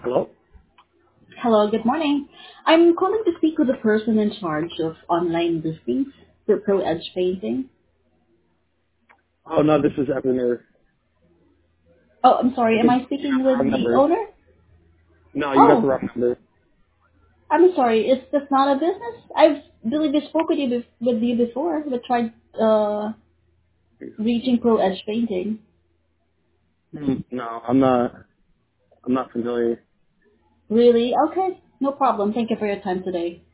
Hello? Hello, good morning. I'm calling to speak with the person in charge of online listings for Pro Edge Painting. Oh, no, this is Ebener. Oh, I'm I sorry, am think I you speaking got the with wrong the number. owner? No, you got the Oh, wrong number. I'm sorry, is this not a business? I believe I spoke with with you before. We tried reaching Pro Edge Painting. No, I'm not familiar. Really? Okay, no problem. Thank you for your time today.